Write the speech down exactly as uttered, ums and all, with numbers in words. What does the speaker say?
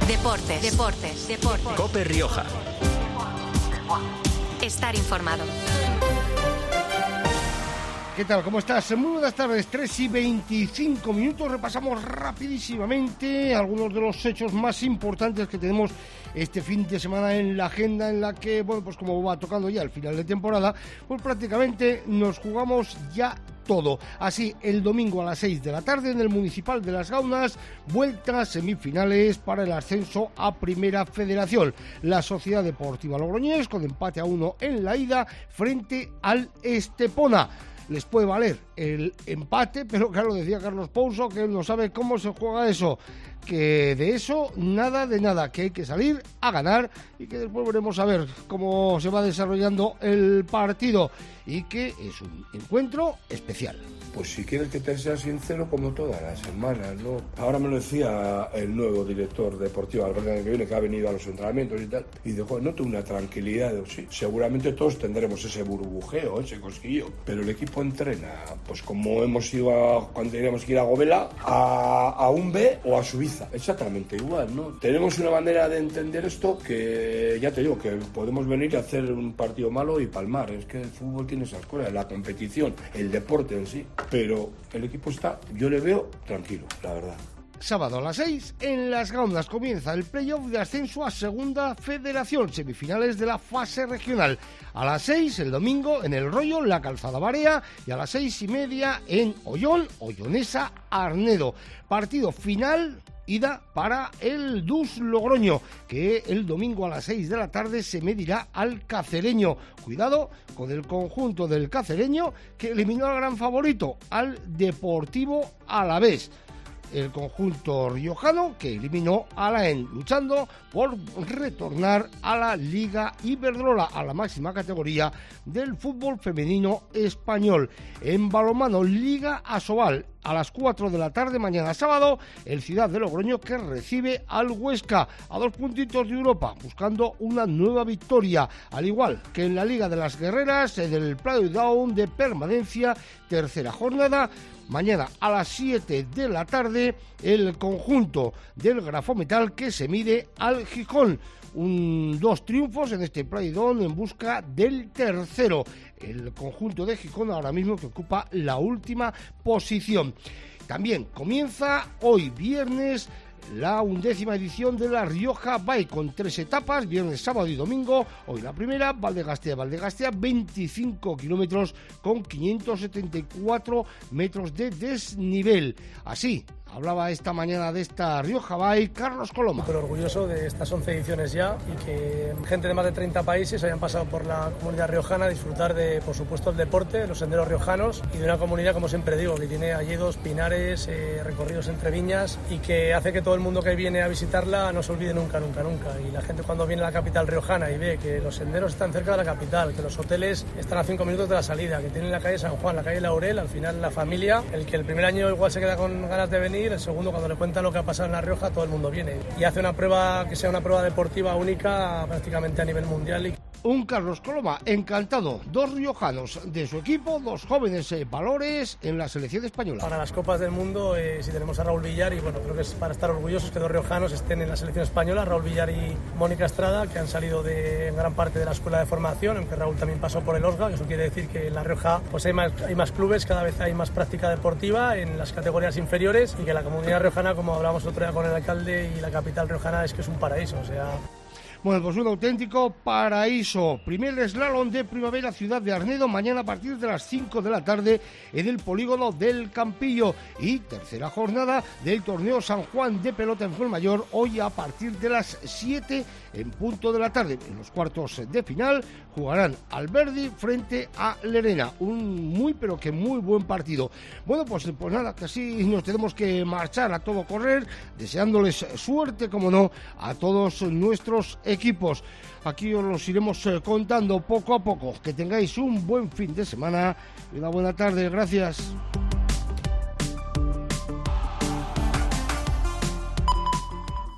Deportes, deportes, deportes. COPE Rioja. Estar informado. ¿Qué tal? ¿Cómo estás? Muy buenas tardes, tres y veinticinco minutos. Repasamos rapidísimamente algunos de los hechos más importantes que tenemos este fin de semana en la agenda, en la que, bueno, pues como va tocando ya el final de temporada, pues prácticamente nos jugamos ya todo. Así, el domingo a las seis de la tarde en el Municipal de Las Gaunas, vueltas semifinales para el ascenso a Primera Federación. La Sociedad Deportiva Logroñés con empate a uno en la ida frente al Estepona. Les puede valer el empate, pero claro, decía Carlos Pouso que él no sabe cómo se juega eso, que de eso nada de nada, que hay que salir a ganar y que después veremos a ver cómo se va desarrollando el partido y que es un encuentro especial. Pues si quieres que te sea sincero, como todas las semanas, ¿no? Ahora me lo decía el nuevo director deportivo, Alberto, que viene, que ha venido a los entrenamientos y tal, y dijo, noto una tranquilidad, sí, seguramente todos tendremos ese burbujeo, ese cosquillo, pero el equipo entrena, pues como hemos ido a, cuando teníamos que ir a Govela, a, a un B o a Suiza, exactamente igual, ¿no? Tenemos una manera de entender esto que, ya te digo, que podemos venir a hacer un partido malo y palmar, es que el fútbol tiene esas cosas, la competición, el deporte en sí. Pero el equipo está, yo le veo tranquilo, la verdad. Sábado a las seis, en Las Gaunas comienza el playoff de ascenso a Segunda Federación, semifinales de la fase regional. A las seis, el domingo, en El Rollo, la Calzada Barea, y a las seis y media en Ollón, Ollonesa, Arnedo. Partido final, ida para el Dus Logroño, que el domingo a las seis de la tarde se medirá al Cacereño. Cuidado con el conjunto del Cacereño, que eliminó al gran favorito, al Deportivo Alavés. El conjunto riojano que eliminó a la E N, luchando por retornar a la Liga Iberdrola, a la máxima categoría del fútbol femenino español. En balonmano, Liga Asobal, a las cuatro de la tarde mañana sábado, el Ciudad de Logroño que recibe al Huesca, a dos puntitos de Europa, buscando una nueva victoria, al igual que en la Liga de las Guerreras, en el Play-Down de permanencia, tercera jornada. Mañana a las siete de la tarde, el conjunto del Grafometal que se mide al Gijón. Un, dos triunfos en este play-down en busca del tercero. El conjunto de Gijón ahora mismo que ocupa la última posición. También comienza hoy viernes la undécima edición de la Rioja Bike, con tres etapas, viernes, sábado y domingo. Hoy la primera, Valdegastea, Valdegastea, veinticinco kilómetros con quinientos setenta y cuatro metros de desnivel. Así hablaba esta mañana de esta Rioja Bike Carlos Coloma. Súper orgulloso de estas once ediciones ya y que gente de más de treinta países hayan pasado por la comunidad riojana a disfrutar de, por supuesto, el deporte, de los senderos riojanos y de una comunidad, como siempre digo, que tiene alledos, pinares, eh, recorridos entre viñas y que hace que todo el mundo que viene a visitarla no se olvide nunca, nunca, nunca. Y la gente cuando viene a la capital riojana y ve que los senderos están cerca de la capital, que los hoteles están a cinco minutos de la salida, que tienen la calle San Juan, la calle Laurel, al final la familia, el que el primer año igual se queda con ganas de venir, el segundo cuando le cuentan lo que ha pasado en La Rioja, todo el mundo viene y hace una prueba que sea una prueba deportiva única prácticamente a nivel mundial. Y un Carlos Coloma encantado, dos riojanos de su equipo, dos jóvenes eh, valores en la selección española. Para las Copas del Mundo, eh, si tenemos a Raúl Villar, y bueno, creo que es para estar orgullosos que dos riojanos estén en la selección española, Raúl Villar y Mónica Estrada, que han salido de en gran parte de la escuela de formación, aunque Raúl también pasó por el Osga, que eso quiere decir que en La Rioja pues hay más, hay más clubes, cada vez hay más práctica deportiva en las categorías inferiores y que la comunidad riojana, como hablamos otro día con el alcalde y la capital riojana, es que es un paraíso, o sea... Bueno, pues un auténtico paraíso. Primer slalom de primavera, Ciudad de Arnedo, mañana a partir de las cinco de la tarde en el polígono del Campillo. Y tercera jornada del torneo San Juan de pelota en Fuenmayor, hoy a partir de las siete en punto de la tarde. En los cuartos de final jugarán Alberdi frente a Lerena. Un muy pero que muy buen partido. Bueno, pues, pues nada, que así nos tenemos que marchar a todo correr, deseándoles suerte, como no, a todos nuestros equipos. Aquí os los iremos contando poco a poco. Que tengáis un buen fin de semana y una buena tarde. Gracias.